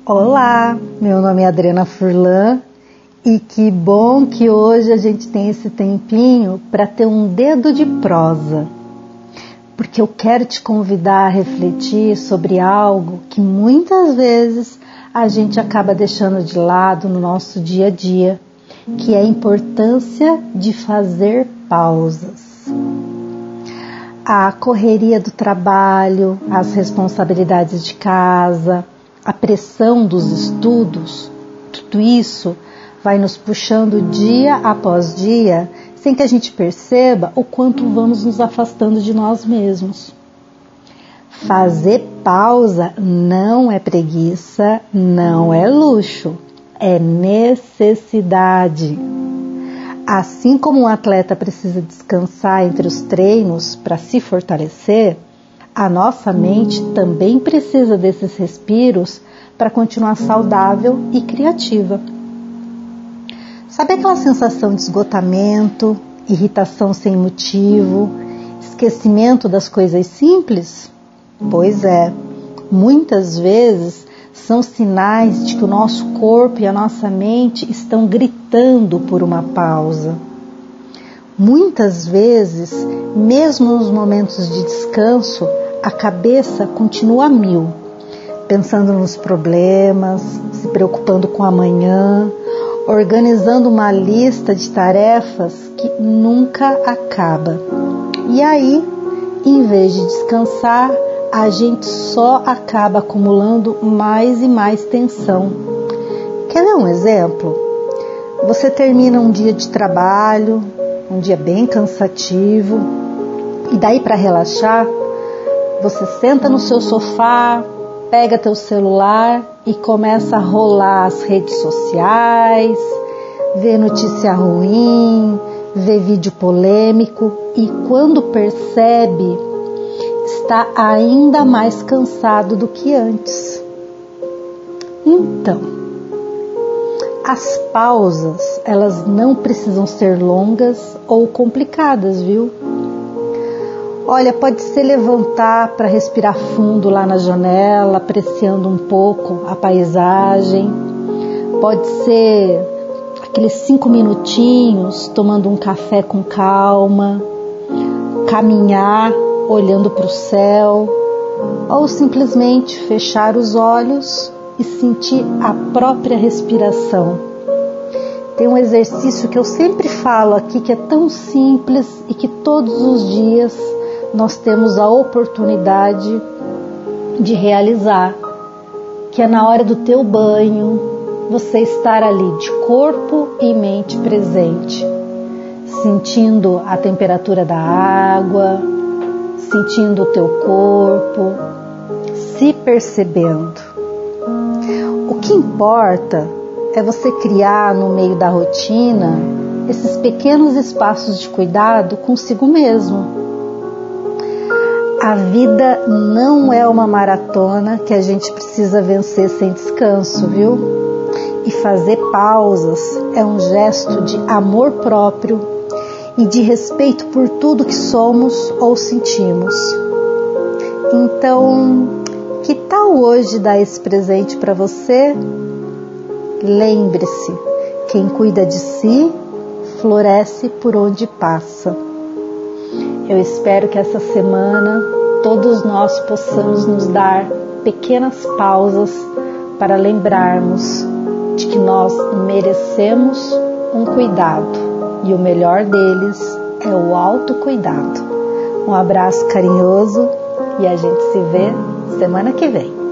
Olá, meu nome é Adriana Furlan e que bom que hoje a gente tem esse tempinho para ter um dedo de prosa, porque eu quero te convidar a refletir sobre algo que muitas vezes a gente acaba deixando de lado no nosso dia a dia, que é a importância de fazer pausas. A correria do trabalho, as responsabilidades de casa, a pressão dos estudos, tudo isso vai nos puxando dia após dia, sem que a gente perceba o quanto vamos nos afastando de nós mesmos. Fazer pausa não é preguiça, não é luxo, é necessidade. Assim como um atleta precisa descansar entre os treinos para se fortalecer, a nossa mente também precisa desses respiros para continuar saudável e criativa. Sabe aquela sensação de esgotamento, irritação sem motivo, esquecimento das coisas simples? Pois é, muitas vezes são sinais de que o nosso corpo e a nossa mente estão gritando por uma pausa. Muitas vezes, mesmo nos momentos de descanso, a cabeça continua a mil, pensando nos problemas, se preocupando com amanhã, organizando uma lista de tarefas que nunca acaba. E aí, em vez de descansar, a gente só acaba acumulando mais e mais tensão. Quer ver um exemplo? Você termina um dia de trabalho, um dia bem cansativo, e daí para relaxar, você senta no seu sofá, pega teu celular e começa a rolar as redes sociais, ver notícia ruim, ver vídeo polêmico e quando percebe, está ainda mais cansado do que antes. Então, as pausas, elas não precisam ser longas ou complicadas, viu? Olha, pode ser levantar para respirar fundo lá na janela, apreciando um pouco a paisagem. Pode ser aqueles 5 minutinhos tomando um café com calma, caminhar olhando para o céu, ou simplesmente fechar os olhos e sentir a própria respiração. Tem um exercício que eu sempre falo aqui que é tão simples e que todos os dias nós temos a oportunidade de realizar, que é na hora do teu banho, você estar ali de corpo e mente presente, sentindo a temperatura da água, sentindo o teu corpo, se percebendo. O que importa é você criar no meio da rotina esses pequenos espaços de cuidado consigo mesmo. A vida não é uma maratona que a gente precisa vencer sem descanso, viu? E fazer pausas é um gesto de amor próprio e de respeito por tudo que somos ou sentimos. Então, que tal hoje dar esse presente para você? Lembre-se, quem cuida de si, floresce por onde passa. Eu espero que essa semana todos nós possamos nos dar pequenas pausas para lembrarmos de que nós merecemos um cuidado e o melhor deles é o autocuidado. Um abraço carinhoso e a gente se vê semana que vem.